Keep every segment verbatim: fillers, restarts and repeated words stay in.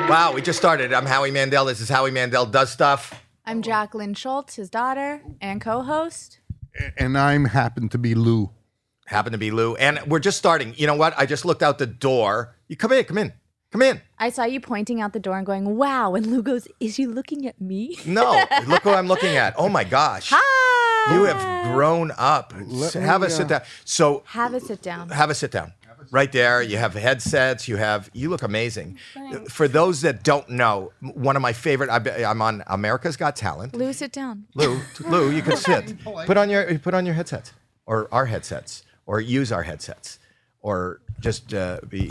Wow, we just started. I'm Howie Mandel. This is Howie Mandel Does Stuff. I'm Jacqueline Schultz, his daughter and co-host. And I'm happen to be Lou. Happen to be Lou. And we're just starting. You know what? I just looked out the door. You come in, come in, come in. I saw you pointing out the door and going, wow. And Lou goes, is you looking at me? No, look who I'm looking at. Oh my gosh. Hi. You have grown up. Let have me, a sit uh, down. So Have a sit down. have a sit down. Right there, you have headsets. You have. You look amazing. Thanks. For those that don't know, one of my favorite. I've been- I'm on America's Got Talent. Lou, sit down. Lou, Lou, you can sit. Put on your put on your headsets, or our headsets, or use our headsets, or just uh, be.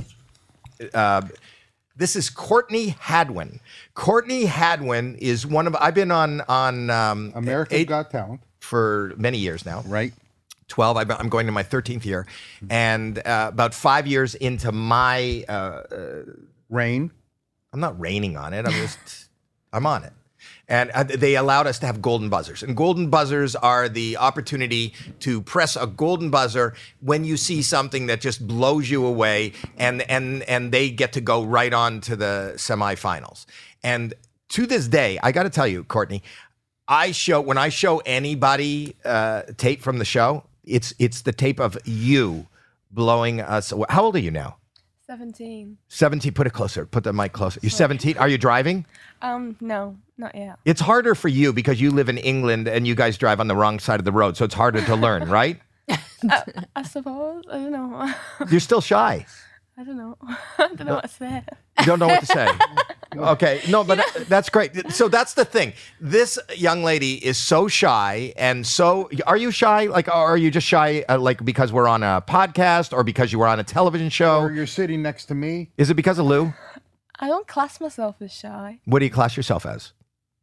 Uh, this is Courtney Hadwin. Courtney Hadwin is one of. I've been on on um, America's eight, Got Talent. for many years now. Right. twelve. I've been- I'm going to my thirteenth year, and uh, about five years into my. Uh, uh, Rain. I'm not raining on it. I'm just, I'm on it. And uh, they allowed us to have golden buzzers. And golden buzzers are the opportunity to press a golden buzzer when you see something that just blows you away, and and and they get to go right on to the semifinals. And to this day, I got to tell you, Courtney, I show when I show anybody uh, tape from the show, it's it's the tape of you blowing us away. How old are you now? seventeen. seventeen, put it closer. Put the mic closer. You're seventeen. Are you driving? Um, no, not yet. It's harder for you because you live in England and you guys drive on the wrong side of the road. So it's harder to learn, right? I, I suppose. I don't know. You're still shy. I don't know. I don't know what to say. You don't know what to say. Okay. No, but that's great. So that's the thing. This young lady is so shy and so, are you shy? Like, or are you just shy uh, like because we're on a podcast or because you were on a television show? Or you're sitting next to me. Is it because of Lou? I don't class myself as shy. What do you class yourself as?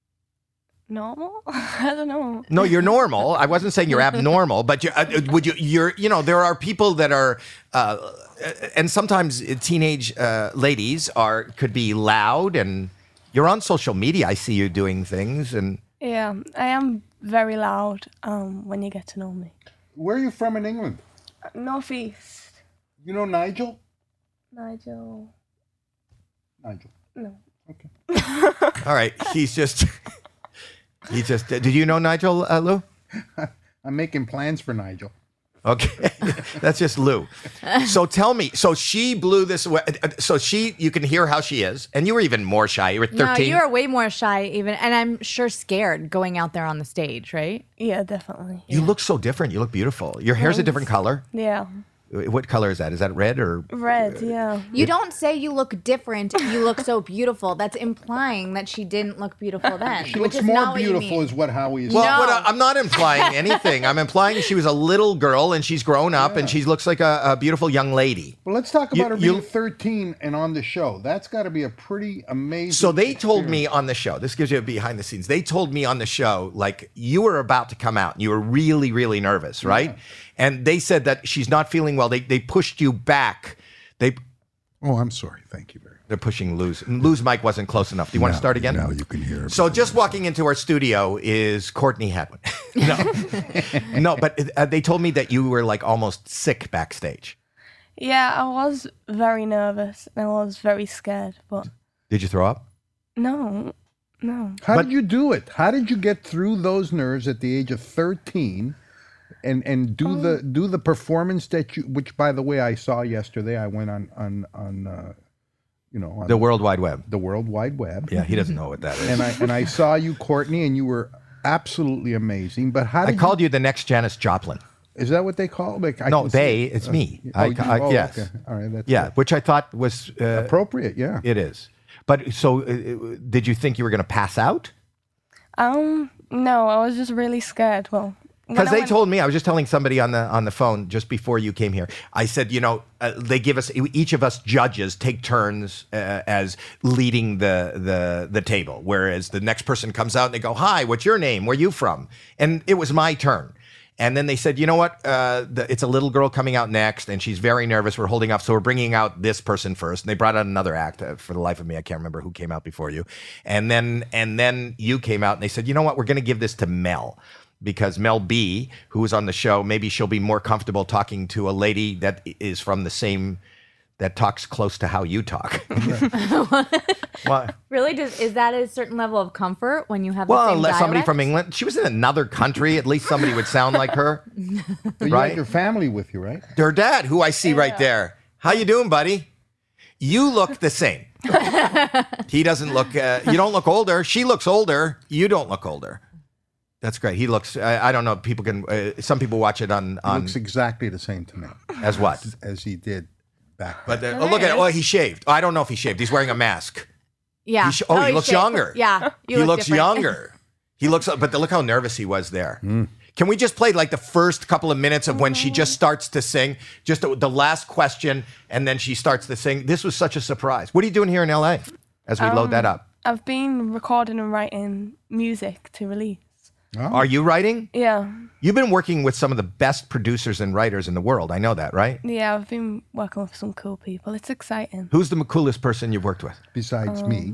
Normal? I don't know. No, you're normal. I wasn't saying you're abnormal, but you, uh, would you? You're, you know, there are people that are, uh, and sometimes teenage uh, ladies are could be loud, and you're on social media. I see you doing things, and Yeah, I am very loud. Um, when you get to know me. Where are you from in England? Northeast. You know Nigel? Nigel. Nigel. No. Okay. all right, he's just, he just. Did you know Nigel, uh, Lou? I'm making plans for Nigel. Okay, that's just Lou. So tell me, so she blew this away. So she, you can hear how she is, and you were even more shy. You were No, thirteen. you are way more shy even. And I'm sure scared going out there on the stage, right? Yeah, definitely. You look so different. You look beautiful. Your hair's a different color. Yeah. What color is that? Is that red or? Red, yeah. You don't say you look different. You look so beautiful. That's implying that she didn't look beautiful then. She which looks is more not what you beautiful mean. is what Howie is Well, saying. No. what I, I'm not implying anything. I'm implying she was a little girl and she's grown up and she looks like a, a beautiful young lady. Well, let's talk You- about her you- being thirteen and on the show. That's got to be a pretty amazing. So they told experience. me on the show, this gives you a behind the scenes. They told me on the show, like, you were about to come out and you were really, really nervous, right? And they said that she's not feeling well. They they pushed you back. They Oh, I'm sorry. Thank you very much. they're pushing Lou's. Lou's mic wasn't close enough. Do you want to Now- start again? Now you can hear. So everything. just walking into our studio is Courtney Hadwin. no, no, but uh, they told me that you were like almost sick backstage. Yeah, I was very nervous and I was very scared, but Did you throw up? no, no. How But- did you do it? How did you get through those nerves at the age of thirteen, and and do Um, the do the performance that you? Which, by the way, I saw yesterday. I went on on on uh, you know on The World Wide Web. the World Wide Web. Yeah, he doesn't know what that is. And I and I saw you, Courtney, and you were absolutely amazing. But how I did called you the next Janis Joplin. You, is that what they call? Like, I No, can see they, it. it's Uh, me. oh, I- you- I- oh, yes. okay. All right. That's Yeah, good. which I thought was uh, appropriate. Yeah. It is. But so, uh, did you think you were going to pass out? Um, no, I was just really scared. Well, when Because I they went- told me, I was just telling somebody on the on the phone just before you came here. I said, you know, uh, they give us each of us judges take turns uh, as leading the the the table, whereas the next person comes out and they go, "Hi, what's your name? Where you from?" And it was my turn. And then they said, you know what? Uh, the, it's a little girl coming out next, and she's very nervous. We're holding off, so we're bringing out this person first. And they brought out another act. Uh, for the life of me, I can't remember who came out before you. And then and then you came out, and they said, you know what? We're going to give this to Mel. Because Mel B, who was on the show, maybe she'll be more comfortable talking to a lady that is from the same that talks close to how you talk. Why? Really? Does, is that a certain level of comfort when you have the Well, same unless somebody dialect? from England. She was in another country. At least somebody would sound like her. But you Right. had your family with you, right? Her dad, who I see right there. How you doing, buddy? You look the same. He doesn't look. Uh, you don't look older. She looks older. You don't look older. That's great. He looks. I, I don't know. People can. Uh, some people watch it on He on looks exactly the same to me as what? as he did back But then. uh, oh, look at it. Oh, he shaved. I don't know if he shaved. He's wearing a mask. Yeah. He sh- oh, he he's looks shaved. younger. Yeah. He You look looks different. younger. He looks. But look how nervous he was there. Can we just play like the first couple of minutes of when she just starts to sing, just the, the last question, and then she starts to sing? This was such a surprise. What are you doing here in L A as we load that up? I've been recording and writing music to release. Oh. Are you writing? Yeah, You've been working with some of the best producers and writers in the world. I know that, right? yeah, I've been working with some cool people. It's exciting. Who's the coolest person you've worked with? Besides me,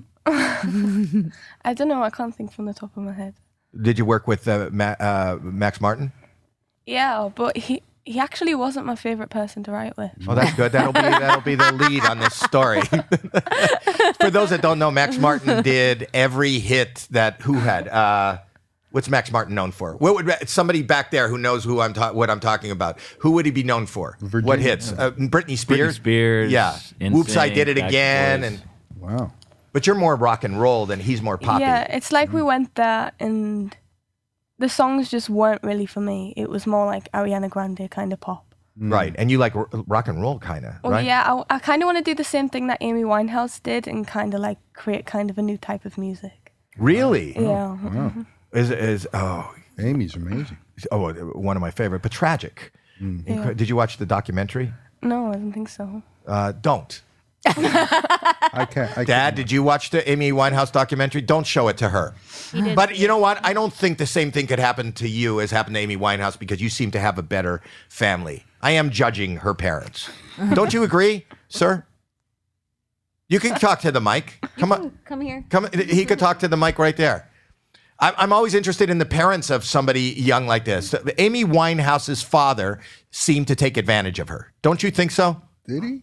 I don't know. I can't think from the top of my head. Did you work with uh, Ma- uh, Max Martin? Yeah, but he he actually wasn't my favorite person to write with. Oh, that's good. That'll be that'll be the lead on this story. For those that don't know, Max Martin did every hit that who had. Uh, what's Max Martin known for? What would somebody back there who knows who I'm ta- what I'm talking about? Who would he be known for? Virginia. What hits? Uh, Britney Spears. Spears, Yeah. N Whoops! I Sync, did it Backstreet again. Boys. And wow. but you're more rock and roll than he's more poppy. Yeah, it's like we went there and the songs just weren't really for me. It was more like Ariana Grande kind of pop. Right. And you like r- rock and roll, kind of, Well, right? yeah, I, I kind of want to do the same thing that Amy Winehouse did and kind of like create kind of a new type of music. Really? Yeah. Wow. Is is oh Amy's amazing. oh one of my favorite, but tragic. Mm. Incre- Yeah. Did you watch the documentary? No, I don't think so. Uh, don't. I can't. I Dad, can't. did you watch the Amy Winehouse documentary? Don't show it to her. did. But you know what? I don't think the same thing could happen to you as happened to Amy Winehouse because you seem to have a better family. I am judging her parents. Don't you agree, sir? You can talk to the mic. Come on. Come here. Come. He could talk to the mic right there. I'm I'm always interested in the parents of somebody young like this. Amy Winehouse's father seemed to take advantage of her. Don't you think so? Did he?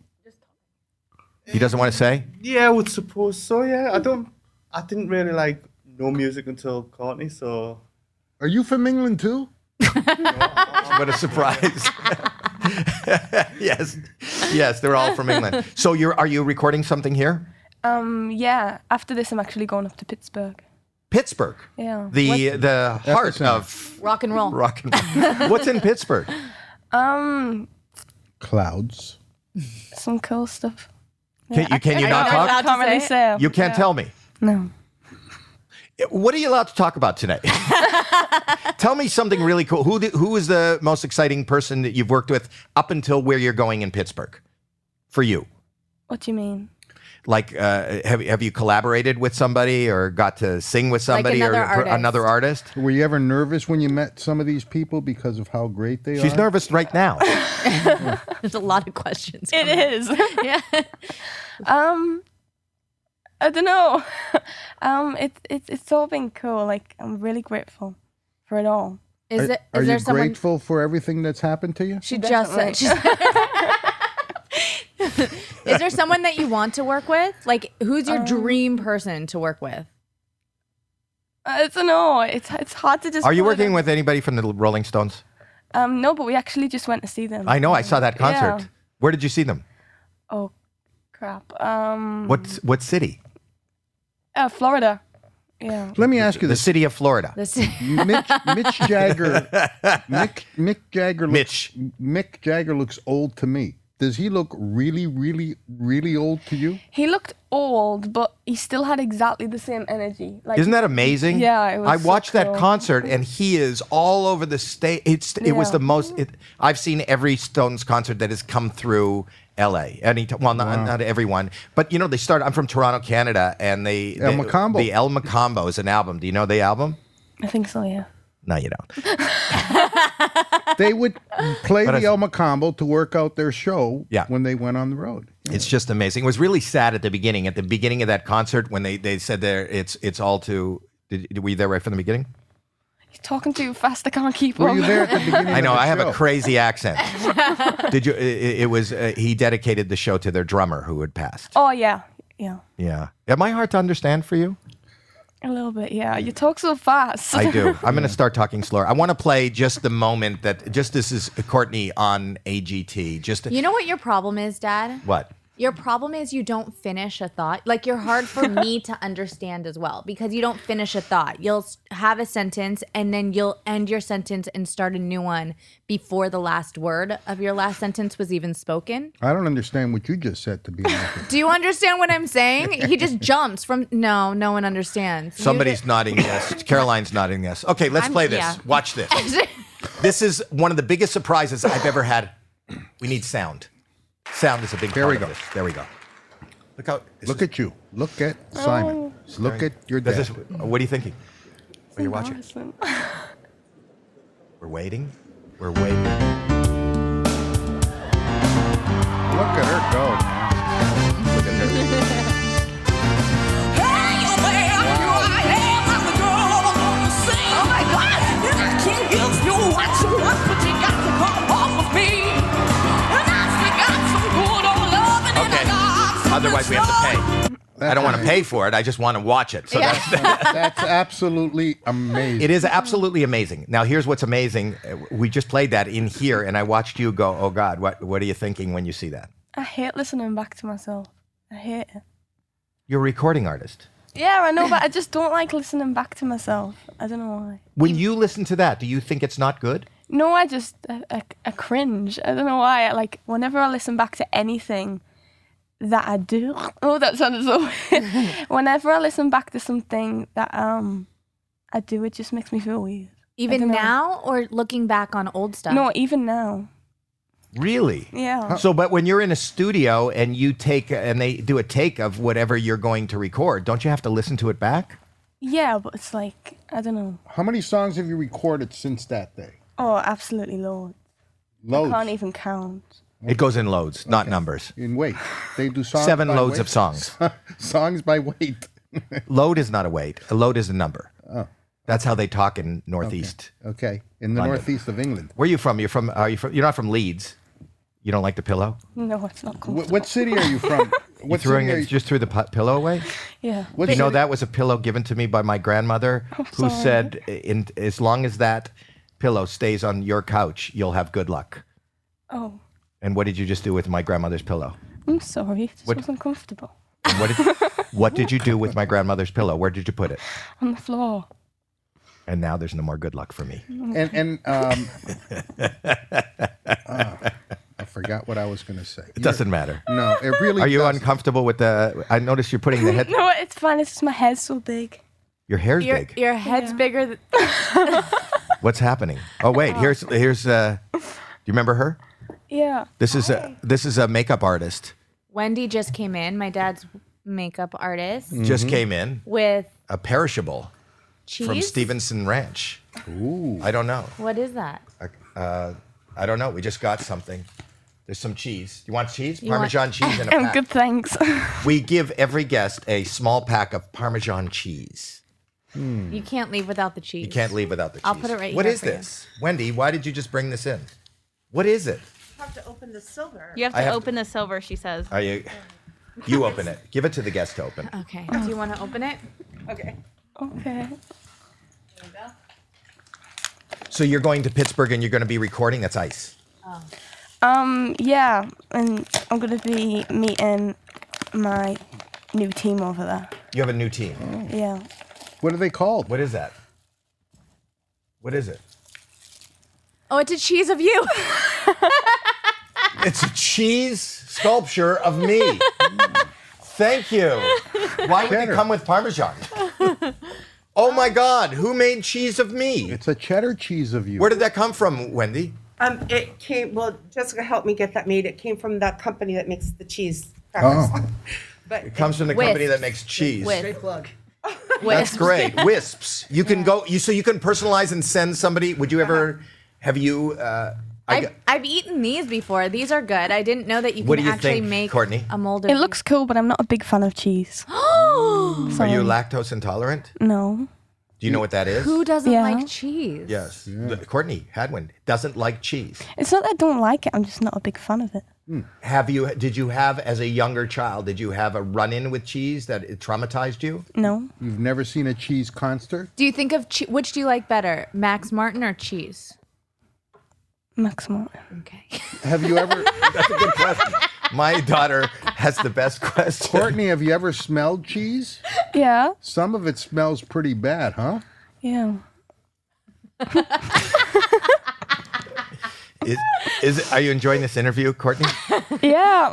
He doesn't want to say? Yeah, I would suppose so. Yeah, I don't. I didn't really like know music until Courtney, so Are you from England too? What a surprise. Yes. Yes, they're all from England. So you're are you recording something here? Um, yeah, after this, I'm actually going up to Pittsburgh. Pittsburgh. Yeah. The the heart Epicenter. of Rock and roll. rock and roll. What's in Pittsburgh? Um, Clouds. some cool stuff. Can you can you I not don't know, I talk? can't really say say. You can't Yeah. tell me. No. What are you allowed to talk about today? Tell me something really cool. Who the, who is the most exciting person that you've worked with up until where you're going in Pittsburgh? For you, What do you mean? like, uh, have have you collaborated with somebody or got to sing with somebody another or artist. another artist? Were you ever nervous when you met some of these people because of how great they She's are? nervous right now. There's a lot of questions. It coming. is. Yeah. um, I don't know. um, it's it's it's all been cool. Like I'm really grateful for it all. Is Are, it? are Is there you someone? grateful for everything that's happened to you? She just said. She's, is there someone that you want to work with? Like, who's your dream person to work with? I don't know. It's it's hard to just. Are you put it working in- with anybody from the Rolling Stones? Um, no, but we actually just went to see them. I know. I saw that concert. Yeah. Where did you see them? Oh, crap. Um, What what city? Uh, Florida. Yeah. Let me ask you The this. city of Florida. This. Mitch, Mitch Jagger. Mick, Mick Jagger. Looks, Mitch. Mick Jagger looks old to me. Does he look really, really, really old to you? He looked old, but he still had exactly the same energy. Like, Isn't that amazing? Yeah, it was I so watched that cool. concert, and he is all over the state. It's it was Yeah. the most. It, I've seen every Stones concert that has come through L A. Any t- well, not, not everyone, but you know they started. I'm from Toronto, Canada, and they El they- Macombo. The El Macombo is an album. Do you know the album? I think so, yeah. No, you don't. They would play But the it's- El Macombo to work out their show Yeah. when they went on the road. It's just amazing. It was really sad at the beginning. At the beginning of that concert, when they, they said there, it's it's all to. Did, were you there right from the beginning? You're talking too fast. I can't keep Were up. you there at the beginning? I know. Of the I have show? a crazy accent. Did you? It, it was. Uh, he dedicated the show to their drummer who had passed. Oh yeah, yeah. Yeah. Am I hard to understand for you? A little bit, yeah. You talk so fast. I do. I'm going to start talking slower. I want to play just the moment that. Just this is Courtney on A G T. Just You know what your problem is, Dad? what? Your problem is you don't finish a thought. Like, you're hard for me to understand as well because you don't finish a thought. You'll s- have a sentence and then you'll end your sentence and start a new one before the last word of your last sentence was even spoken. I don't understand what you just said, to be honest. Do you understand what I'm saying? He just jumps from. No, no one understands. You Somebody's ju- nodding yes. Caroline's nodding yes. Okay, let's I'm- play this. yeah. Watch this. This is one of the biggest surprises I've ever had. We need sound. Sound is a big There part we of go. this. There we go. Look how. this Look is- at you. Look at Simon. Look at your Does dad. this, what are you thinking? When you're watching? Embarrassing. We're waiting. We're waiting. Look at her go, man. Look at her. Okay. Otherwise, we have to pay. I don't want to pay for it. I just want to watch it. So that's, That's absolutely amazing. it is absolutely amazing. Now, here's what's amazing. Uh, We just played that in here, and I watched you go, "Oh God, what what are you thinking when you see that?" I hate listening back to myself. I hate it. You're a recording artist. Yeah, I know, but I just don't like listening back to myself. I don't know why. When you listen to that, do you think it's not good? No, I just I, I, I cringe. I don't know why. I, like whenever I listen back to anything that I do, oh, that sounded so weird. Whenever I listen back to something that um I do, it just makes me feel weird. I Even don't know. now or looking back on old stuff? No, even now. Really? Yeah. So, but when you're in a studio and you take and they do a take of whatever you're going to record, don't you have to listen to it back? Yeah, but it's like I don't know. How many songs have you recorded since that day? Oh, absolutely loads. Loads. I can't even count. It goes in loads, not numbers. In weight. They do songs Seven by loads weight? of songs. Songs by weight. Load is not a weight. A load is a number. That's how they talk in Northeast. Okay. In the London. northeast of England. Where are you from? You're from. Are you from? You're not from Leeds. You don't like the pillow? No, it's not What, comfortable. what city are you from? You What throwing city are it you, just threw the pu- pillow away? Yeah. what You know city- that was a pillow given to me by my grandmother, who sorry. said, "In as long as that pillow stays on your couch, you'll have good luck." Oh, And what did you just do with my grandmother's pillow? I'm sorry. It just What- wasn't comfortable. And what did what did you do with my grandmother's pillow? Where did you put it? On the floor. And now there's no more good luck for me. And and um, uh, I forgot what I was going to say. It doesn't matter. No, it really. Are you doesn't. uncomfortable with the? I noticed you're putting the head. No, it's fine. It's just my head's so big. Your hair's Your, big. your head's Yeah. bigger. Th- What's happening? Oh wait, here's here's. Uh, do you remember her? Yeah. This is a this is a makeup artist. Wendy just came in, my dad's makeup artist, Just came in. with A perishable cheese. from Stevenson Ranch. Ooh. I don't know. What is that? Uh, I don't know. We just got something. There's some cheese. You want cheese? You want- Parmesan cheese in a I'm pack. good, thanks. We give every guest a small pack of Parmesan cheese. You can't leave without the cheese. You can't leave without the cheese. I'll put it right What here is for you. this? Wendy, why did you just bring this in? What is it? have to open the silver. You have I to have- open the silver, she says. Are you? You open it. Give it to the guest to open. Okay. Do you want to open it? Okay. Okay. So you're going to Pittsburgh and you're going to be recording. That's ice. Um, yeah, and I'm gonna be meeting my new team over there. You have a new team. Yeah. What are they called? What is that? What is it? Oh, it's a cheese of you. It's a cheese sculpture of me. Thank you. Why would Cheddar. it come with Parmesan? Oh my God, who made cheese of me? It's a cheddar cheese of you. Where did that come from, Wendy? Um, it came. Well, Jessica helped me get that made. It came from that company that makes the cheese crackers. Oh. But It comes from the Wisps. company that makes cheese. With plug. That's great. Wisps. You can go. You so you can personalize and send somebody. Would you ever? Have you? Uh, I, I've, I've eaten these before. These are good. I didn't know that you What can do you actually think, make Courtney? a mold of It looks cool, but I'm not a big fan of cheese. are Sorry. you lactose intolerant? No. Do you know what that is? Who doesn't Yeah. like cheese? Yes. The- Courtney Hadwin doesn't like cheese. It's not that I don't like it. I'm just not a big fan of it. Have you? Did you have, as a younger child, did you have a run-in with cheese that it traumatized you? No. You've never seen a cheese concert? Do you think of che- which do you like better, Max Martin or cheese? Max Martin. Okay. Have you ever, That's a good question. My daughter has the best question. Courtney, have you ever smelled cheese? Yeah. Some of it smells pretty bad, huh? Yeah. Is, is it, are you enjoying this interview, Courtney? Yeah.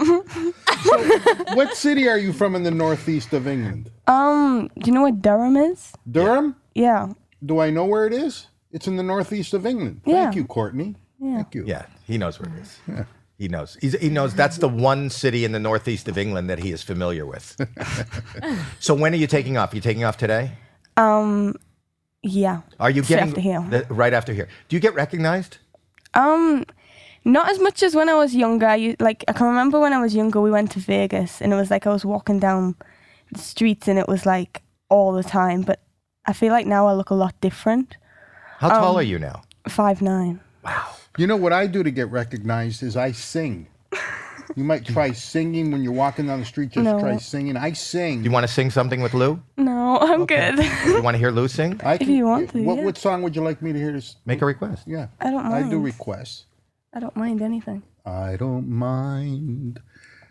What city are you from in the northeast of England? um, do you know what Durham is? Durham? Yeah. Do I know where it is? It's in the northeast of England. Thank Yeah. you, Courtney. Thank you. Yeah, he knows where it is. He knows. He's, he knows that's the one city in the northeast of England that he is familiar with. So when are you taking off? You taking off today? Um, yeah. Are you Straight getting after here. the- right after here? Do you get recognized? Um, not as much as when I was younger. I, u- like I can remember when I was younger, we went to Vegas, and it was like I was walking down the streets, and it was like all the time. But I feel like now I look a lot different. How tall Um, are you now? Five nine. You know what I do to get recognized is I sing. You might try singing when you're walking down the street. Just No. try singing. I sing. Do you want to sing something with Lou? No, I'm good. You want to hear Lou sing? I if you want to, What, yeah. what song would you like me to hear? This? Make a request. Yeah. I don't I do mind. requests. I don't mind anything. I don't mind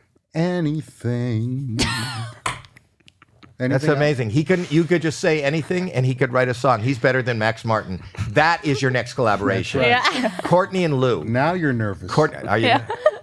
anything. That's Anything else? amazing. He can. You could just say anything, and he could write a song. He's better than Max Martin. That is your next collaboration. Yeah. Courtney and Lou. Now you're nervous. Courtney, are you? Yeah.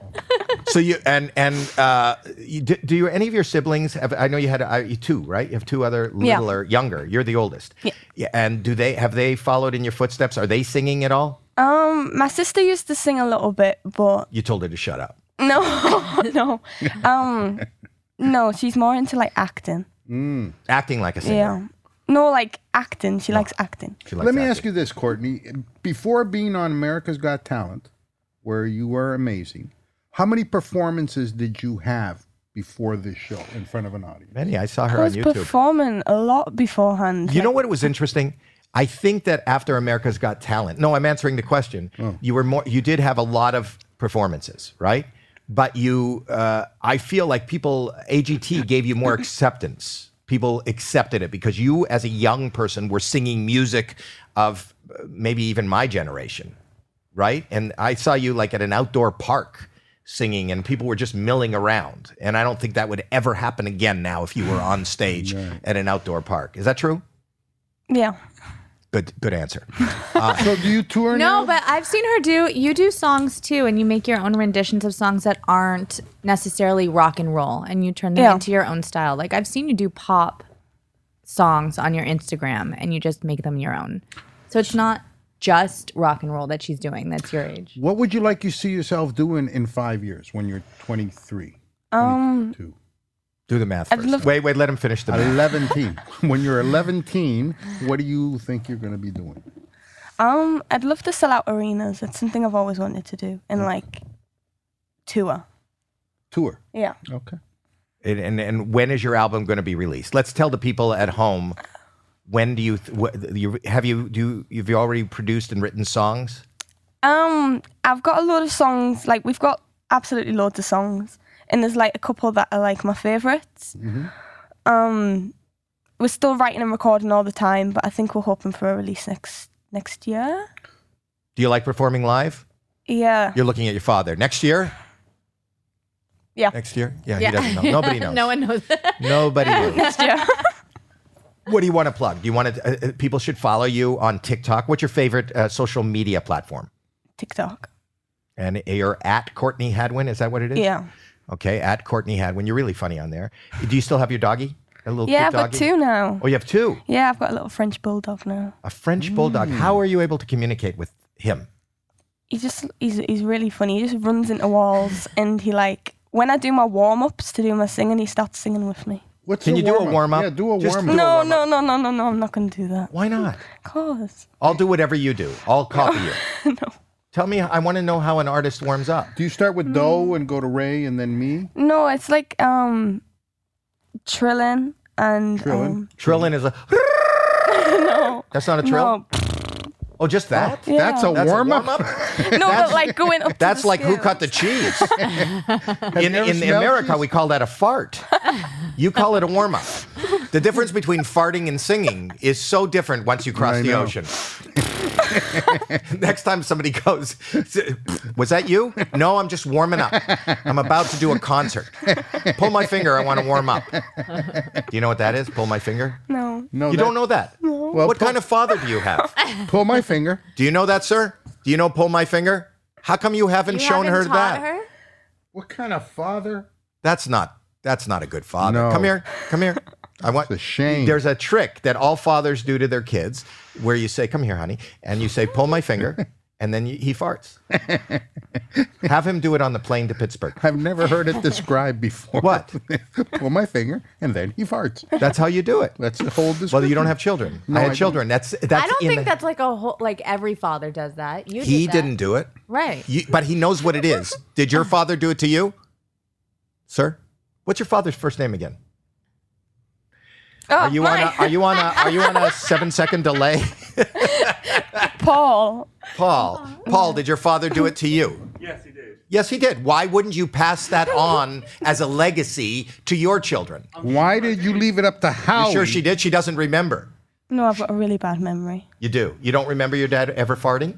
So you and and uh, you, do, do you, any of your siblings have? I know you had uh, you two, right? You have two other Yeah. littler, younger. You're the oldest. Yeah. Yeah. And do they have they followed in your footsteps? Are they singing at all? Um, my sister used to sing a little bit, but You told her to shut up. no, no. Um, no, she's more into like acting. Acting like a singer. Yeah. No, like acting. She likes acting. She likes Let me acting. ask you this, Courtney. Before being on America's Got Talent, where you were amazing, how many performances did you have before this show in front of an audience? Many. I saw her I on was YouTube. performing a lot beforehand. You know like- what was interesting? I think that after America's Got Talent, no, I'm answering the question. You were more. You did have a lot of performances, right? But you, uh, I feel like people, A G T gave you more acceptance. People accepted it because you, as a young person, were singing music of uh, maybe even my generation, right? And I saw you like at an outdoor park singing, and people were just milling around. And I don't think that would ever happen again now if you were on stage at an outdoor park. Is that true? Yeah. Good, good answer. So do you tour now? No, but I've seen her do. You do songs too, and you make your own renditions of songs that aren't necessarily rock and roll, and you turn them Yeah. into your own style. Like I've seen you do pop songs on your Instagram, and you just make them your own. So it's not just rock and roll that she's doing. That's your age. What would you like to see yourself doing in five years when you're twenty-three? Um, twenty-two? Do the math I'd first. love- wait, wait, let him finish the math. eleven. When you're eleven, what do you think you're going to be doing? um, I'd love to sell out arenas. It's something I've always wanted to do, and like tour. Tour. Yeah. Okay. And, and and when is your album going to be released? Let's tell the people at home. When do you, th- what, you have you do you, have you already produced and written songs? Um, I've got a lot of songs. Like we've got absolutely loads of songs, and there's like a couple that are like my favorites. Um, we're still writing and recording all the time, but I think we're hoping for a release next next year. Do you like performing live? Yeah. You're looking at your father. Next year? Yeah. Next year? Yeah, he doesn't know. Nobody knows. No one knows. Nobody knows. Next year. What do you want to plug? Do you want to? Uh, uh, people should follow you on TikTok. What's your favorite uh, social media platform? TikTok. And you're at Courtney Hadwin. Is that what it is? Yeah. Okay, at Courtney Hadwin. You're really funny on there. Do you still have your doggy? A little Yeah, I've cute got doggy? two now. Oh, you have two. Yeah, I've got a little French bulldog now. A French bulldog. How are you able to communicate with him? He just he's he's really funny. He just runs into walls, and he like when I do my warm ups to do my singing, he starts singing with me. What's Can the you do a warm-up? warm-up? Yeah, do a Just warm do up. a No, warm-up. no, no, no, no, no. I'm not gonna do that. Why not? Cause I'll do whatever you do. I'll copy you. no, Tell me, I want to know how an artist warms up. Do you start with Do and go to Ray and then me? no. It's like um, trilling and Trilling? um, Trillin is a. no. No. That's not a trill? No, Oh, just that? Yeah. That's a That's warm up. no, but like going up. That's to the like who scale. cut the cheese. in you ever in smelled America, cheese? we call that a fart. You call it a warm up. The difference between farting and singing is so different once you cross I the know. ocean. Next time somebody goes, was that you? No, I'm just warming up. I'm about to do a concert. Pull my finger. I want to warm up. Do you know what that is? Pull my finger? No. No, You that- don't know that? Well, What pull, kind of father do you have? pull my finger. Do you know that, sir? Do you know pull my finger? How come you haven't You shown haven't her taught that? her? What kind of father? That's not that's not a good father. No. Come here. Come here. I want It's a shame. There's a trick that all fathers do to their kids where you say, "Come here, honey," and you say, "Pull my finger," and then you, he farts. Have him do it on the plane to Pittsburgh. I've never heard it described before. What? Pull my finger and then he farts. That's how you do it. That's the whole description. Well, you don't have children. No, I I had don't. children. That's that's I don't in think the- that's like a whole, like every father does that. You he did that. didn't do it. Right. You, but he knows what it is. Did your father do it to you? Sir? What's your father's first name again? Oh, Are you on a, mine. are you on a are you on a seven second delay? Paul? Paul. Paul, did your father do it to you? Yes, he did. Yes, he did. Why wouldn't you pass that on as a legacy to your children? Why did you leave it up to Howie? You sure she did? She doesn't remember. No, I've got a really bad memory. You do. You don't remember your dad ever farting?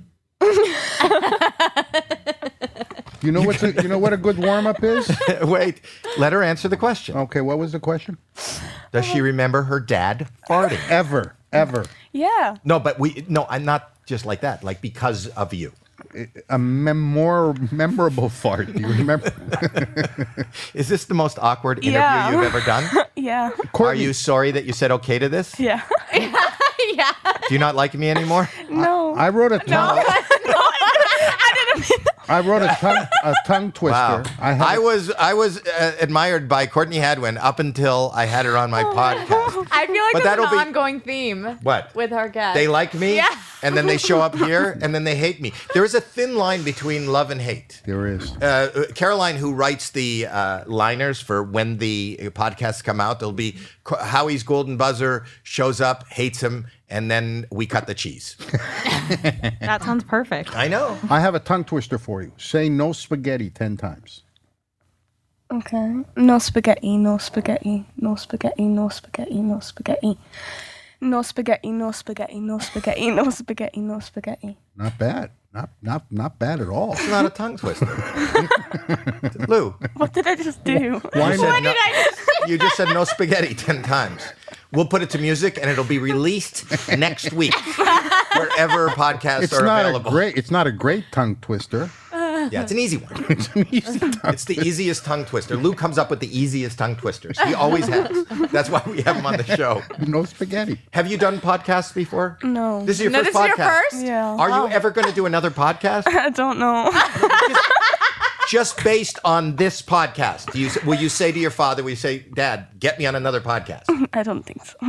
You know what's a, you know what a good warm up is? Wait, let her answer the question. Okay, what was the question? Does she remember her dad farting? Ever, ever Yeah. No, but we no, I'm not just like that. Like because of you. a memor memorable fart. Do you remember? Is this the most awkward interview Yeah. you've ever done? Yeah. Are Courtney, you sorry that you said okay to this? Yeah. Yeah. Do you not like me anymore? No. I wrote a tongue. I didn't mean I wrote a tongue a tongue twister. Wow. I, had I a- was I was uh, admired by Courtney Hadwin up until I had her on my podcast. I feel like But it's that'll an be- ongoing theme. What? With our guests. They like me, Yeah. and then they show up here, and then they hate me. There is a thin line between love and hate. There is. Uh, Caroline, who writes the uh, liners for when the podcasts come out, there'll be Co- Howie's golden buzzer shows up, hates him, and then we cut the cheese. That sounds perfect. I know. I have a tongue twister for you. Say no spaghetti ten times. Okay. No spaghetti, no spaghetti, no spaghetti, no spaghetti, no spaghetti. No spaghetti, no spaghetti, no spaghetti, no spaghetti, no spaghetti. Not bad. Not not not bad at all. It's not a tongue twister. Lou, What did I just do? Why you said, not? no, you just said no spaghetti ten times. We'll put it to music, and it'll be released next week wherever podcasts It's are not available. a great. It's not a great tongue twister. Yeah, it's an easy one. It's an easy tongue. It's the easiest tongue twister. Lou comes up with the easiest tongue twisters. He always has. That's why we have him on the show. No spaghetti. Have you done podcasts before? No. This is your No, first this is your podcast. first? Yeah. Are you ever going to do another podcast? I don't know. Just based on this podcast, do you, will you say to your father, will you say, Dad, get me on another podcast? I don't think so.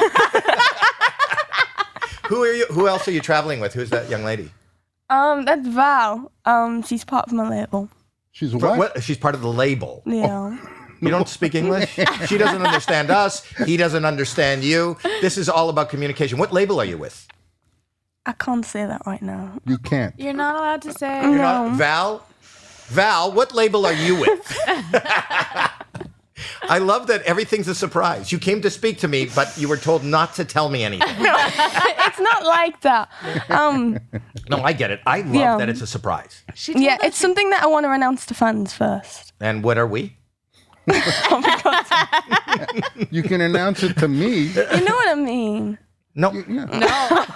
Who are you? Who else are you traveling with? Who's that young lady? Um, that's Val. Um, she's part of my label. She's a For- what? what- She's part of the label. Yeah. You don't speak English? She doesn't understand us. He doesn't understand you. This is all about communication. What label are you with? I can't say that right now. You can't. You're not allowed to say. You're not, Val? Val, what label are you with? I love that everything's a surprise. You came to speak to me, but you were told not to tell me anything. It's not like that. Um, No, I get it. I love Yeah. that it's a surprise. She told yeah, us it's something that I want to announce to fans first. And what are we? You can announce it to me. You know what I mean? No. Yeah.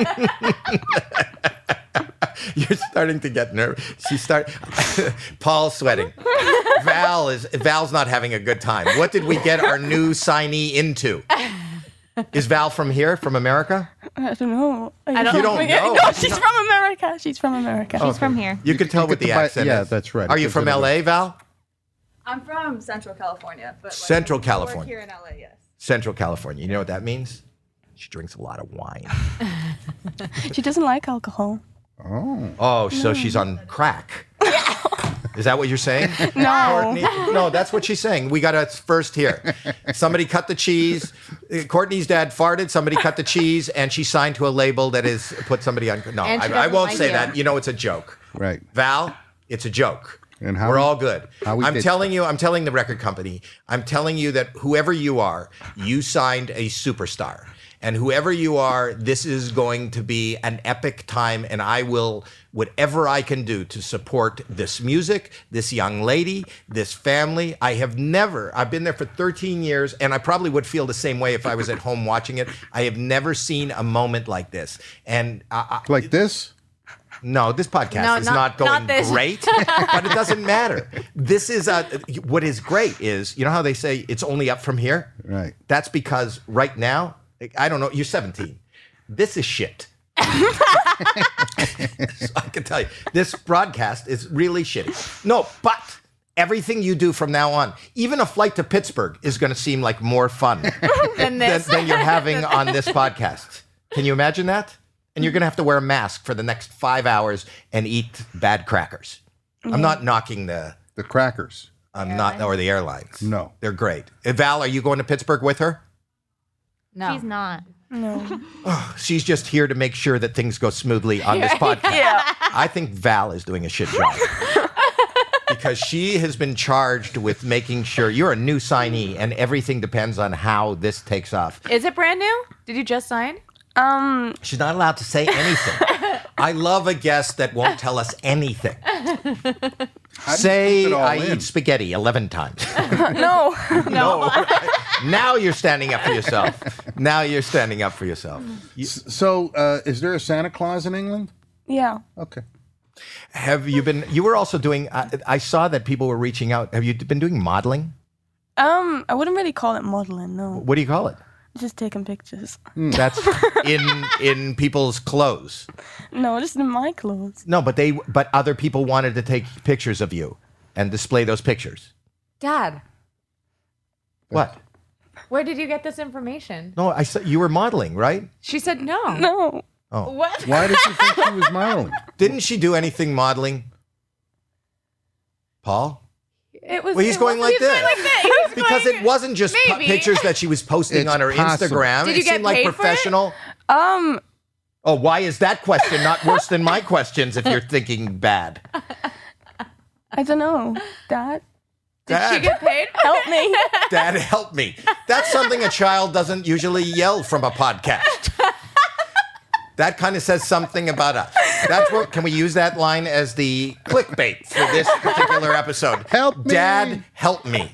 You're starting to get nervous. She start. Paul's sweating. Val is. Val's not having a good time. What did we get our new signee into? Is Val from here, from America? I don't know. I don't You don't Yeah, know. No, she's from America. She's from America. She's from here. You could tell you what get the to buy- accent yeah, is. that's right. Are It you gives from it away. L A, Val? I'm from Central California, but like, Central I work California. here in L A, yes. Central California. You know what that means? She drinks a lot of wine. She doesn't like alcohol. Oh. Oh, so she's on crack. Is that what you're saying? No. Courtney? No, that's what she's saying. We got to first hear. Somebody cut the cheese. Courtney's dad farted. Somebody cut the cheese, and she signed to a label that is put somebody on. No, And she I, I doesn't won't like say you. that. You know, it's a joke. Right. Val, it's a joke. And how We're we- all good. how we I'm did telling you, I'm telling the record company, I'm telling you that whoever you are, you signed a superstar. And whoever you are, this is going to be an epic time. And I will, whatever I can do to support this music, this young lady, this family. I have never, I've been there for thirteen years, and I probably would feel the same way if I was at home watching it. I have never seen a moment like this. And I, I, Like this? no, this podcast No, is not- not, going not this. great, but it doesn't matter. This is a, what is great is, you know how they say it's only up from here? Right. That's because right now, I don't know, you're seventeen. This is shit. So I can tell you, this broadcast is really shitty. No, but everything you do from now on, even a flight to Pittsburgh is going to seem like more fun Than than, this. than you're having on this podcast. Can you imagine that? And you're going to have to wear a mask for the next five hours and eat bad crackers. I'm not knocking the, The crackers. I'm not, or the airlines. No. They're great. Uh, Val, are you going to Pittsburgh with her? No. She's not. No. She's just here to make sure that things go smoothly on this podcast. Yeah. I think Val is doing a shit job. Because she has been charged with making sure you're a new signee and everything depends on how this takes off. Is it brand new? Did you just sign? Um. She's not allowed to say anything. I love a guest that won't tell us anything. Say keep it all I in? eat spaghetti eleven times. No. No. Now you're standing up for yourself. Now you're standing up for yourself. You- So, uh, is there a Santa Claus in England? Yeah. Okay. have you been, you were also doing, I, I saw that people were reaching out. Have you been doing modeling? Um. I wouldn't really call it modeling. No. What do you call it? Just taking pictures. That's in in people's clothes. No, just in my clothes. No, but they but other people wanted to take pictures of you and display those pictures. Dad, What? where did you get this information? No, I said you were modeling, right? She said no. No. What? Why did you think she was modeling? Didn't she do anything modeling? Paul? It was. Well, he's it going was- like he was this. going like that. He was Because going- it wasn't just pu- Maybe. pictures that she was posting It's on her possible. Instagram. Did it you get seemed like paid for it? professional. Um. Oh, why is that question not worse than my questions if you're thinking bad? I don't know. Dad, Did she Dad, get paid? help me. Dad, help me. That's something a child doesn't usually yell from a podcast. That kind of says something about us. That's what. Can we use that line as the clickbait for this particular episode? Help me. Dad, help me.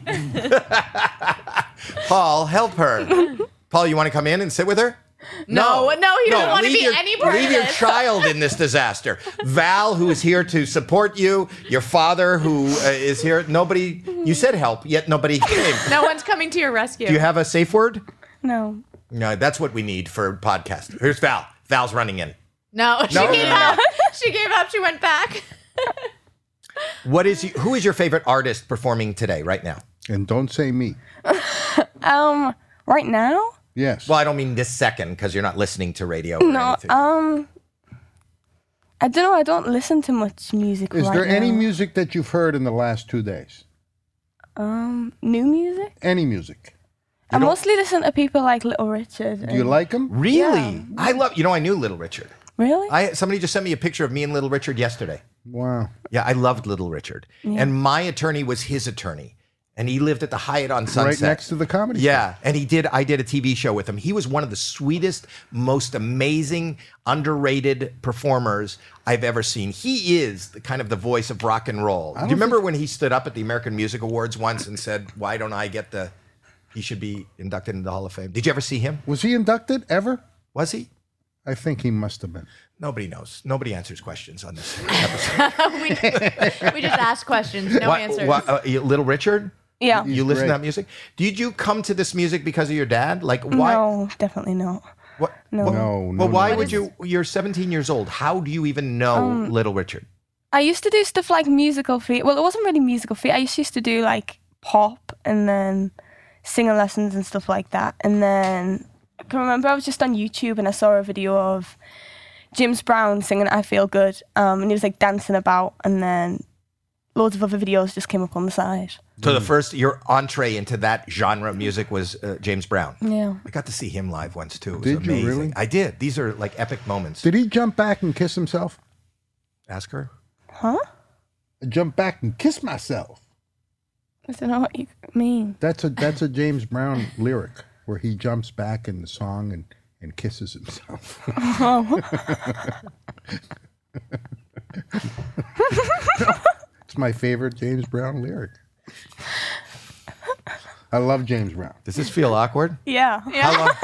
Paul, help her. Paul, you want to come in and sit with her? No, no, he doesn't want to leave be your- any part of Leave your this. child in this disaster. Val, who is here to support you, your father, who uh, is here. Nobody. You said help, yet nobody came. No one's coming to your rescue. Do you have a safe word? No. No, that's what we need for a podcast. Here's Val. Val's running in. no, she No, gave no, no. up. She gave up. She went back. What is you, who is your favorite artist performing today, right now? And don't say me. Um. Right now? Yes. Well, I don't mean this second because you're not listening to radio. Or No. anything. Um. I don't know. I don't listen to much music. Is right there any now. music that you've heard in the last two days? Um. New music? Any music? I mostly listen to people like Little Richard. Do you and- like them? Really? I love. You know, I knew Little Richard. Really? I somebody just sent me a picture of me and Little Richard yesterday. Wow. Yeah, I loved Little Richard, and my attorney was his attorney, and he lived at the Hyatt on Sunset, Right next to the comedy store. Yeah, and he did. I did a T V show with him. He was one of the sweetest, most amazing, underrated performers I've ever seen. He is the kind of the voice of rock and roll. Do you remember when he stood up at the American Music Awards once and said, "Why don't I get the? He should be inducted into the Hall of Fame." Did you ever see him? Was he inducted ever? Was he? I think he must have been. Nobody knows. Nobody answers questions on this episode. we, we just ask questions, no What- answers. what, uh, you- Little Richard? yeah. You listen great. to that music? Did you come to this music because of your dad? Like why? No, definitely not. What? No. what- No, no, Well, why no. would you? You're seventeen years old. How do you even know Um, Little Richard? I used to do stuff like musical theatre. Well, it wasn't really musical theatre. I used used to do like pop and then singer lessons and stuff like that. And then I can remember I was just on YouTube and I saw a video of James Brown singing "I Feel Good," um, and he was like dancing about. And then loads of other videos just came up on the side. So the first, your entree into that genre of music was uh, James Brown. Yeah. I got to see him live once too. It was Did you amazing. really? I did. These are like epic moments. Did he jump back and kiss himself? Ask her. Huh? I jump back and kiss myself. I don't know what you mean. That's a that's a James Brown lyric where he jumps back in the song and, and kisses himself. Oh. It's my favorite James Brown lyric. I love James Brown. Does this feel awkward? Yeah. How long?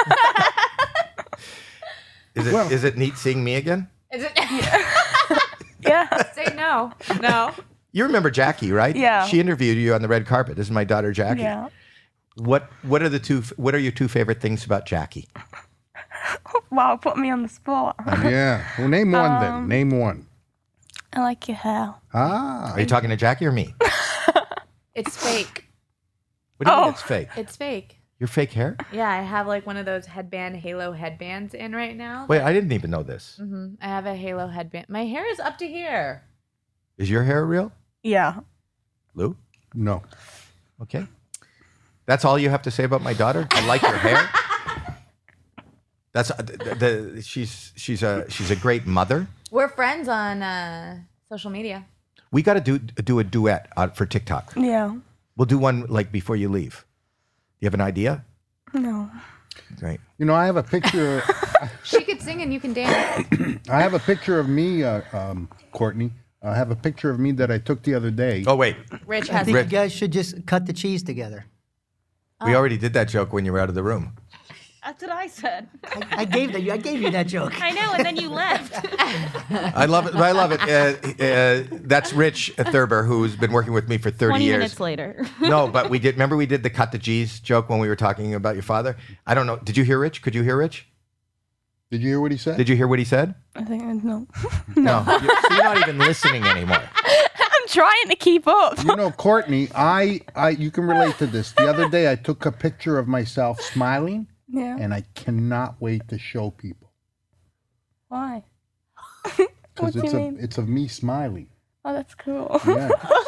Is it Well- is it neat seeing me again? Is it? Yeah. Say no. No. You remember Jackie, right? Yeah. She interviewed you on the red carpet. This is my daughter Jackie. Yeah. What what are the two what are your two favorite things about Jackie? Wow, put me on the spot. Yeah. Well, name one Um, then. Name one. I like your hair. Ah. Are you talking to Jackie or me? It's fake. What do you mean Oh. it's fake? It's fake. Your fake hair? Yeah, I have like one of those headband halo headbands in right now. Wait, I didn't even know this. hmm I have a halo headband. My hair is up to here. Is your hair real? Yeah. Lou? No. Okay. That's all you have to say about my daughter? I like your hair. That's uh, the, the she's she's a she's a great mother. We're friends on uh, social media. We got to do do a duet uh, for TikTok. Yeah. We'll do one like before you leave. You have an idea? No. Great. You know, I have a picture. She could sing and you can dance. I have a picture of me, uh, um, Courtney. I have a picture of me that I took the other day. Oh wait, Rich I has think one. you guys should just cut the cheese together. we already did that joke when you were out of the room. That's what I said. I, I gave that. I gave you that joke. I know, and then you left. I love it. I love it. Uh, uh, that's Rich Thurber, who's been working with me for thirty Twenty years. minutes later. No, but we did. Remember, we did the cut the G's joke when we were talking about your father. I don't know. Did you hear Rich? Could you hear Rich? Did you hear what he said? Did you hear what he said? I think I no. No. You're, so you're not even listening anymore. I'm trying to keep up. You know, Courtney, I, I, you can relate to this. The other day, I took a picture of myself smiling, Yeah. and I cannot wait to show people Why? What because do it's you a, mean? it's of me smiling. Oh, that's cool. Yeah.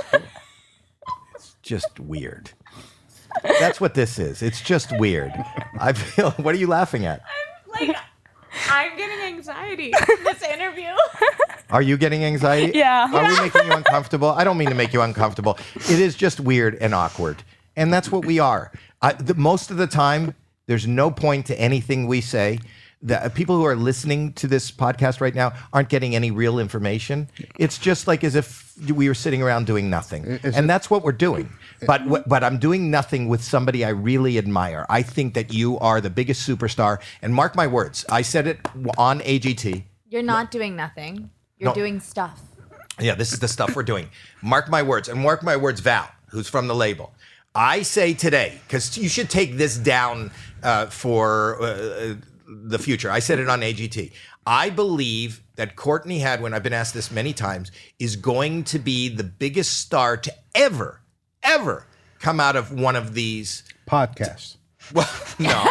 Just weird. That's what this is. It's just weird. I feel. What are you laughing at? Like, I'm getting anxiety in this interview. Are you getting anxiety? Yeah. Are we making you uncomfortable? I don't mean to make you uncomfortable. It is just weird and awkward. And that's what we are. I, the, most of the time, there's no point to anything we say. The people who are listening to this podcast right now aren't getting any real information. It's just like as if we were sitting around doing nothing. Is And it- that's what we're doing. But wh- but I'm doing nothing with somebody I really admire. I think that you are the biggest superstar. And mark my words, I said it on A G T. You're not doing nothing. You're No. doing stuff. Yeah, this is the stuff we're doing. Mark my words, and mark my words, Val, who's from the label. I say today, because you should take this down uh, for uh, the future. I said it on A G T. I believe that Courtney Hadwin, I've been asked this many times, is going to be the biggest star to ever, ever come out of one of these. Podcasts. Well, no,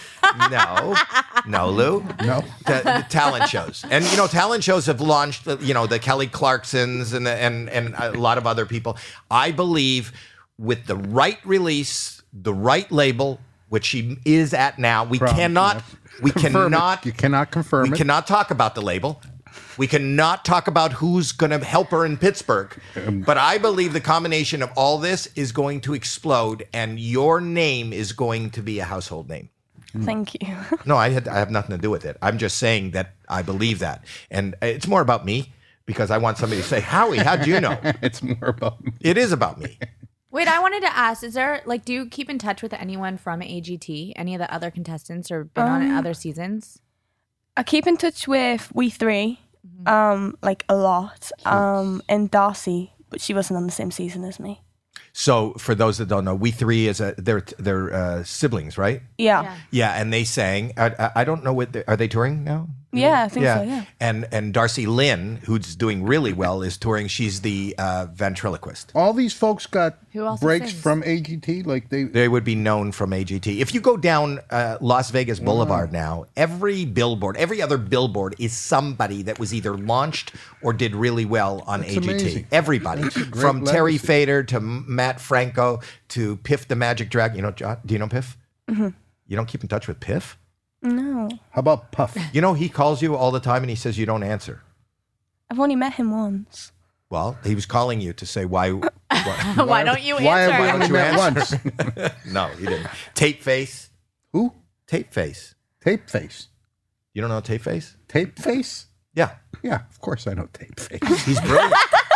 no, no, Lou. No. The, the talent shows, and you know, talent shows have launched. the- You know, the Kelly Clarksons and the, and and a lot of other people. I believe with the right release, the right label, which she is at now, we Prom, cannot, yes. we Confirm it. cannot, You cannot confirm we it. cannot talk about the label. We cannot talk about who's going to help her in Pittsburgh. Um, But I believe the combination of all this is going to explode, and your name is going to be a household name. Thank you. No, I had I have nothing to do with it. I'm just saying that I believe that, and it's more about me because I want somebody to say, "Howie, how'd you know?" It's more about me. It is about me. Wait, I wanted to ask, is there, like, do you keep in touch with anyone from A G T? Any of the other contestants or been on Um, other seasons? I keep in touch with we three, um, like a lot. Um, and Darcy, but she wasn't on the same season as me. So, for those that don't know, we three is a they're they're uh, siblings, right? Yeah. Yeah. Yeah, and they sang. I, I- I don't know what they, are they touring now. Yeah, I think so, yeah. And and Darcy Lynn, who's doing really well, is touring. She's the uh, ventriloquist. All these folks got Who else breaks sings? from A G T, like they. They would be known from A G T. If you go down uh, Las Vegas Boulevard now, every billboard, every other billboard is somebody that was either launched or did really well on That's A G T. amazing. Everybody, That's a great from Terry legacy. Fader to M- Matt Franco to Piff the Magic Dragon. You know, John, do you know Piff? Mm-hmm. You don't keep in touch with Piff? No. How about Puff? You know, he calls you all the time and he says you don't answer. I've only met him once. Well, he was calling you to say why. why Why don't you Why answer? have we don't only you met answer? once? No, he didn't. Tape Face. Who? Tape Face. Tape Face. You don't know Tape Face? Tape Face? Yeah. Yeah, of course I know Tape Face. He's brilliant.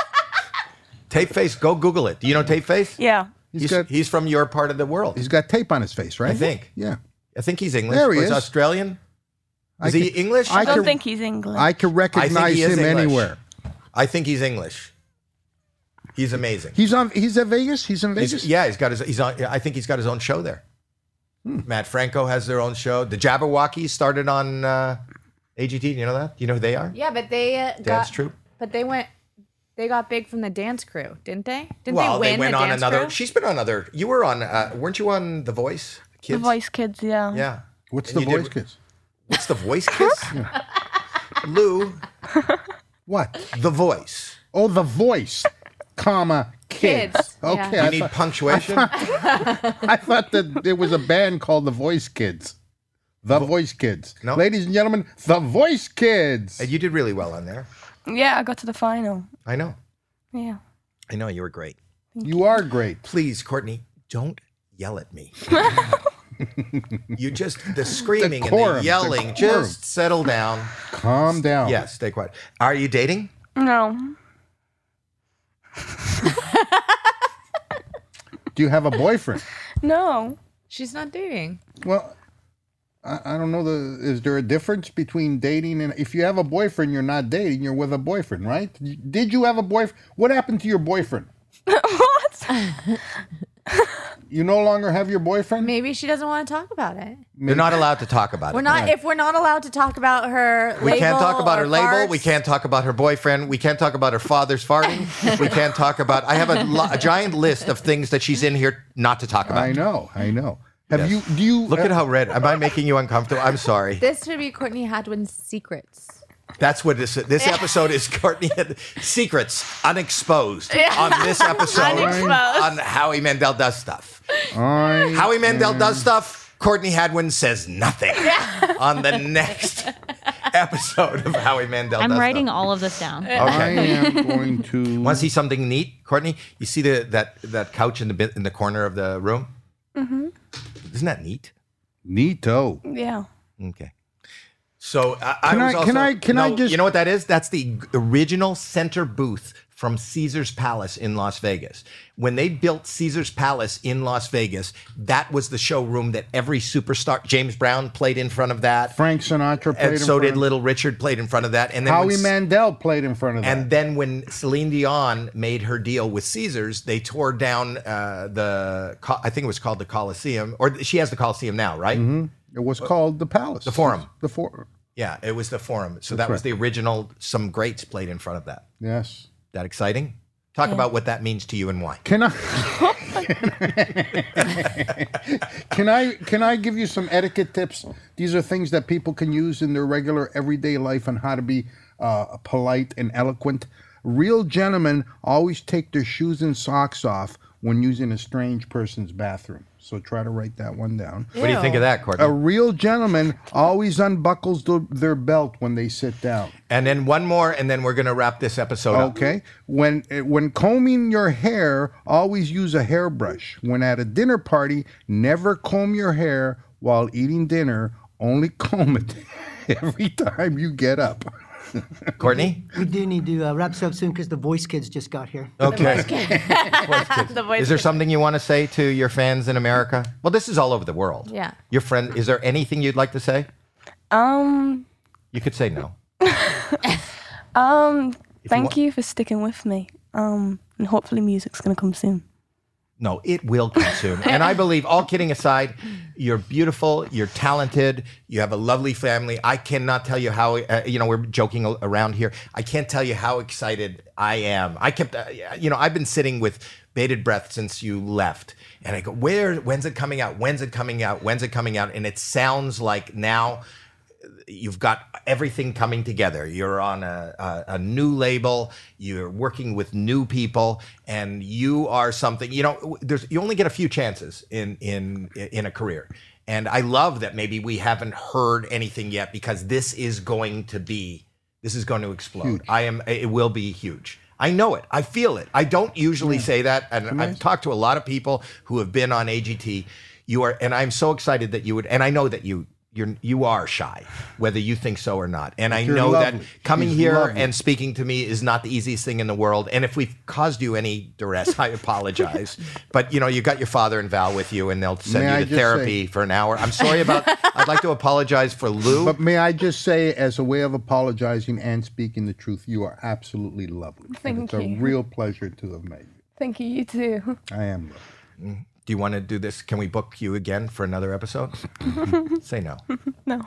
Tape Face, go Google it. Do you know Tape Face? Yeah. He's He's, got he's from your part of the world. he's got tape on his face, right? I think. Yeah. I think he's English. There he Or he's is. Australian. I Is he could- English? I I don't can- think he's English. I can recognize he is him English. anywhere. I think he's English. He's amazing. He's on. He's at Vegas. He's in He's- Vegas. yeah, he's got his. He's on. I think he's got his own show there. Matt Franco has their own show. The Jabberwockies started on uh, A G T. Do you know that? Do you know who they are? Yeah, but they uh, Dance got. troupe. But they went. They got big from the dance crew, didn't they? Didn't Well, they they, win went the on dance another. crew? She's been on other. You were on. Uh, weren't you on The Voice Kids? The Voice Kids, yeah. Yeah. What's And the you voice did- kids? What's The Voice Kids? Lou, What? The Voice. Oh, the voice, comma kids. Kids, Okay, yeah. You I, need thought, punctuation. I thought that there was a band called the Voice Kids. The Voice Kids. No. Ladies and gentlemen, the Voice Kids. And you did really well on there. Yeah, I got to the final. I know. Yeah. I know you were great. You are great. Please, Courtney, don't yell at me. You just the screaming and Decorum, the yelling. decorum. Just settle down. Calm down. Yes, stay quiet. Are you dating? No. Do you have a boyfriend? No. She's not dating. Well, I, I don't know. The is there a difference between dating and if you have a boyfriend, you're not dating. You're with a boyfriend, right? Did you have a boyfriend? What happened to your boyfriend? What? You no longer have your boyfriend? Maybe she doesn't want to talk about it. You're not allowed to talk about We're it. not. If we're not allowed to talk about her, We can't talk about or her label. farts, We can't talk about her boyfriend. We can't talk about her father's farting. We can't talk about. I have a, lo- a giant list of things that she's in here not to talk about. I know. I know. Have Yes. you? Do you Look at how red. Am I making you uncomfortable? I'm sorry. This should be Courtney Hadwin's secrets. That's what this this episode is. Courtney had secrets unexposed on this episode Unexposed. on Howie Mandel does stuff. I Howie Mandel does stuff. Courtney Hadwin says nothing on the next episode of Howie Mandel. I'm does writing stuff. all of this down. I Okay. am going to. Want to see something neat, Courtney? You see the that that couch in the bit in the corner of the room? Mm-hmm. Isn't that neat? Neato. Yeah. Okay. So I, I Can was I- also, can I- can I no, just- you know what that is? That's the original center booth from Caesar's Palace in Las Vegas. When they built Caesar's Palace in Las Vegas, that was the showroom that every superstar, James Brown played in front of that. Frank Sinatra played And in so front did of- Little Richard played in front of that. And then Howie when, Mandel played in front of that. and then when Celine Dion made her deal with Caesars, they tore down uh, the, Co- I think it was called the Coliseum, or she has the Coliseum now, right? It was called the Palace. The Forum. The Forum. Yeah, it was the Forum. So that was right. the original, some greats played in front of that. Yes. That exciting? Talk about what that means to you and why. Can I? can I? Can I give you some etiquette tips? These are things that people can use in their regular everyday life on how to be uh, polite and eloquent. Real gentlemen always take their shoes and socks off when using a strange person's bathroom. So try to write that one down. What do you think of that, Courtney? A real gentleman always unbuckles the, their belt when they sit down. And then one more, and then we're going to wrap this episode up. Okay. When eh, when combing your hair, always use a hairbrush. When at a dinner party, never comb your hair while eating dinner. Only comb it every time you get up. Courtney? We do need to uh, wrap this up soon because the Voice Kids just got here. Okay. The voice Is there something you want to say to your fans in America? Well, this is all over the world. Yeah. Your friend, is there anything you'd like to say? Um. You could say no. Um. you Thank wa- you for sticking with me. Um. And hopefully, music's gonna come soon. No, it will consume. And I believe, all kidding aside, you're beautiful, you're talented, you have a lovely family. I cannot tell you how, uh, you know, we're joking a- around here. I can't tell you how excited I am. I kept, uh, you know, I've been sitting with bated breath since you left. And I go, where, when's it coming out? When's it coming out? When's it coming out? And it sounds like now you've got everything coming together. You're on a, a, a new label. You're working with new people, and you are something. You know, there's you only get a few chances in in in a career, and I love that maybe we haven't heard anything yet, because this is going to be this is going to explode. Huge. I am. It will be huge. I know it. I feel it. I don't usually say that, and I've talked to a lot of people who have been on A G T. You are, and I'm so excited that you would, and I know that you. You're, you are shy, whether you think so or not. And I You're know lovely. that coming She's here lovely. and speaking to me is not the easiest thing in the world. And if we've caused you any duress, I apologize. But, you know, you got your father and Val with you, and they'll send May I you to just therapy say- for an hour. I'm sorry about, I'd like to apologize for Lou. But may I just say, as a way of apologizing and speaking the truth, you are absolutely lovely. Thank and it's you. a real pleasure to have met you. Thank you. You too. I am lovely. Do you want to do this? Can we book you again for another episode? Say no. No.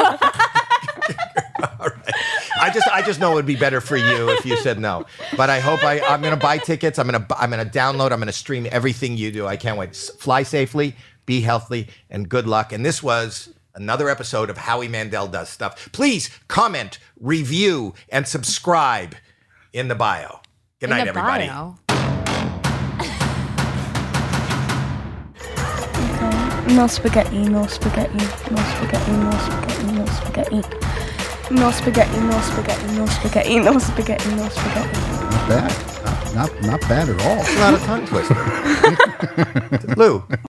I just, I just know it would be better for you if you said no. But I hope I, I'm going to buy tickets. I'm going to, I'm going to download. I'm going to stream everything you do. I can't wait. S- Fly safely, be healthy, and good luck. And this was another episode of Howie Mandel Does Stuff. Please comment, review, and subscribe in the bio. Good In night, the everybody. bio. No spaghetti, no spaghetti, no spaghetti, no spaghetti, no spaghetti. No spaghetti, no spaghetti, no spaghetti, no spaghetti, no spaghetti. Not bad. Not, not, not bad at all. It's not a tongue twister. Lou.